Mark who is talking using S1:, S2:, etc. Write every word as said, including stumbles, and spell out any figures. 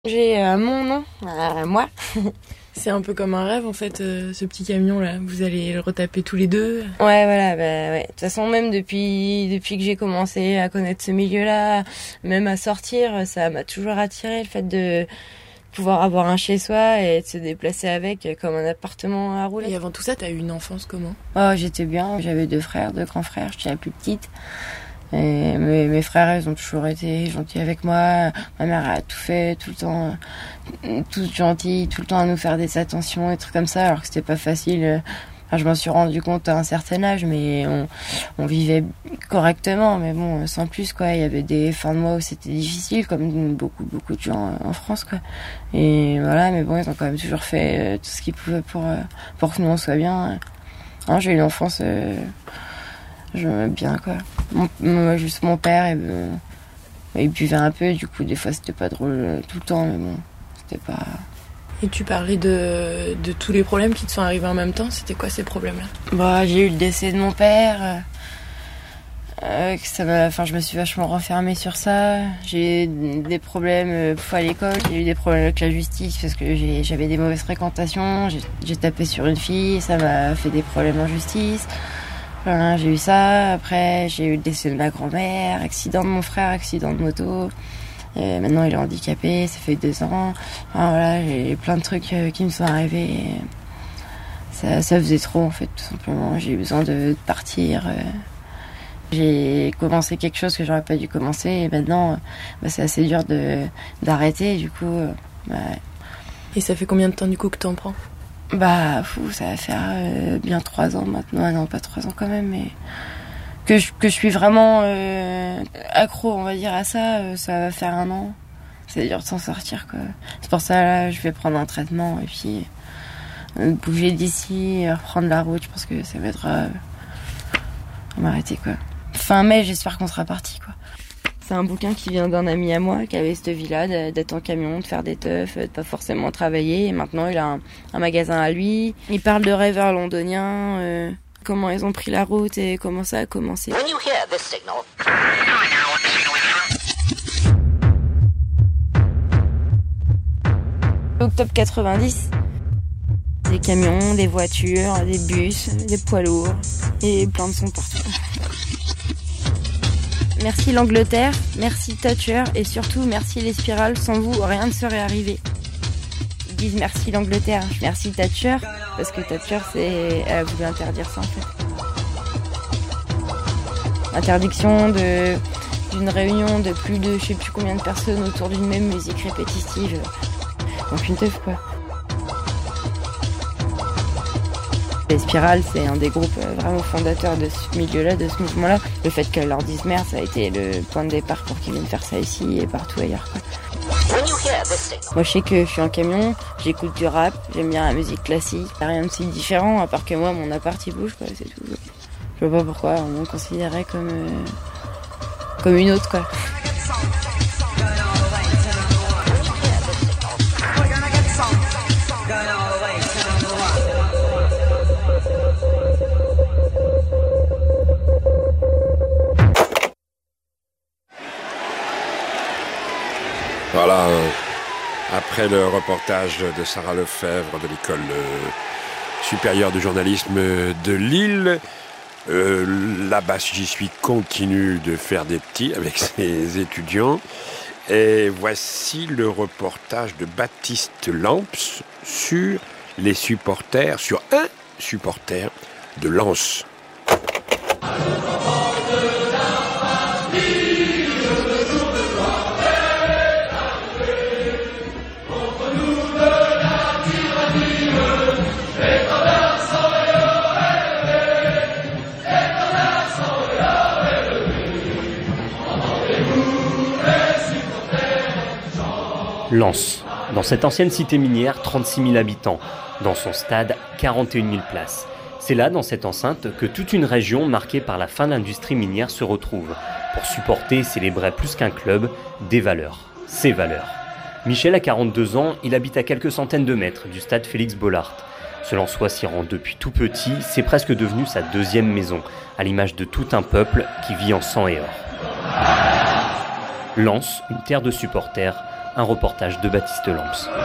S1: J'ai euh, mon nom, euh, moi.
S2: C'est un peu comme un rêve en fait, euh, ce petit camion là. Vous allez le retaper tous les deux.
S1: Ouais, voilà. Bah, ouais. De toute façon, même depuis depuis que j'ai commencé à connaître ce milieu-là, même à sortir, ça m'a toujours attiré le fait de pouvoir avoir un chez-soi et de se déplacer avec comme un appartement à rouler.
S2: Et avant tout ça, t'as eu une enfance comment ?
S1: Oh, j'étais bien. J'avais deux frères, deux grands frères. J'étais la plus petite. Et mes, mes frères, ils ont toujours été gentils avec moi. Ma mère a tout fait, tout le temps, tout gentil, tout le temps à nous faire des attentions et trucs comme ça, alors que c'était pas facile. Enfin, je m'en suis rendu compte à un certain âge, mais on, on vivait correctement, mais bon, sans plus, quoi. Il y avait des fins de mois où c'était difficile, comme beaucoup, beaucoup de gens en France, quoi. Et voilà, mais bon, ils ont quand même toujours fait tout ce qu'ils pouvaient pour, pour que nous on soit bien. Hein, j'ai eu l'enfance, euh, je m'aimais bien, quoi. Mon, mon, juste mon père, et, euh, il buvait un peu, du coup, des fois c'était pas drôle tout le temps, mais bon, c'était pas...
S2: Et tu parlais de, de tous les problèmes qui te sont arrivés en même temps. C'était quoi ces problèmes-là ?
S1: Bah, j'ai eu le décès de mon père. Euh, que ça m'a, enfin, je me suis vachement renfermée sur ça. J'ai eu des problèmes euh, à l'école. J'ai eu des problèmes avec la justice parce que j'ai, j'avais des mauvaises fréquentations. J'ai, j'ai tapé sur une fille, ça m'a fait des problèmes en justice. Enfin, j'ai eu ça. Après, j'ai eu le décès de ma grand-mère, accident de mon frère, accident de moto. Et maintenant, il est handicapé, ça fait deux ans. Enfin, voilà, j'ai plein de trucs euh, qui me sont arrivés. Ça, ça faisait trop, en fait, tout simplement. J'ai eu besoin de partir. Euh. J'ai commencé quelque chose que j'aurais pas dû commencer. Et maintenant, bah, c'est assez dur de, d'arrêter. Du coup, euh, bah,
S2: et ça fait combien de temps, du coup, que t'en prends ?
S1: Bah, fou, ça va faire euh, bien trois ans maintenant. Ah non, pas trois ans quand même, mais... Que je, que je suis vraiment euh, accro, on va dire, à ça, euh, ça va faire un an. C'est dur de s'en sortir, quoi. C'est pour ça, là, je vais prendre un traitement et puis euh, bouger d'ici, reprendre la route. Je pense que ça m'aidera euh, à m'arrêter, quoi. Fin mai, j'espère qu'on sera partis, quoi. C'est un bouquin qui vient d'un ami à moi qui avait cette vie-là, d'être en camion, de faire des teufs, de pas forcément travailler. Et maintenant, il a un, un magasin à lui. Il parle de rêveurs londoniens... Euh, comment ils ont pris la route et comment ça a commencé. Octobre quatre-vingt-dix, des camions, des voitures, des bus, des poids lourds et plein de sons partout. Merci l'Angleterre, merci Thatcher et surtout merci les spirales, sans vous rien ne serait arrivé. Ils disent merci l'Angleterre, merci Thatcher, parce que Thatcher, c'est, elle a voulu interdire ça en fait. Interdiction de, d'une réunion de plus de je sais plus combien de personnes autour d'une même musique répétitive. Donc une teuf, quoi. Les Spirales, c'est un des groupes vraiment fondateurs de ce milieu-là, de ce mouvement-là. Le fait qu'elle leur dise merde, ça a été le point de départ pour qu'ils viennent faire ça ici et partout ailleurs, quoi. Moi, je sais que je suis en camion, j'écoute du rap, j'aime bien la musique classique. Pas rien de si différent, à part que moi, mon appart, il bouge, quoi, c'est tout. Je vois pas pourquoi on me considérait comme, euh, comme une autre, quoi.
S3: Voilà, après le reportage de Sarah Lefebvre de l'école supérieure de journalisme de Lille, euh, là-bas, j'y suis, continue de faire des petits avec ses étudiants. Et voici le reportage de Baptiste Lamps sur les supporters, sur un supporter de Lens.
S4: Lens. Dans cette ancienne cité minière, trente-six mille habitants. Dans son stade, quarante et une mille places. C'est là, dans cette enceinte, que toute une région marquée par la fin de l'industrie minière se retrouve pour supporter et célébrer plus qu'un club, des valeurs. Ses valeurs. Michel a quarante-deux ans, il habite à quelques centaines de mètres du stade Félix Bollaert. Ce Lensois s'y rend depuis tout petit, c'est presque devenu sa deuxième maison, à l'image de tout un peuple qui vit en sang et or. Lens, une terre de supporters, Un reportage de Baptiste Lamps.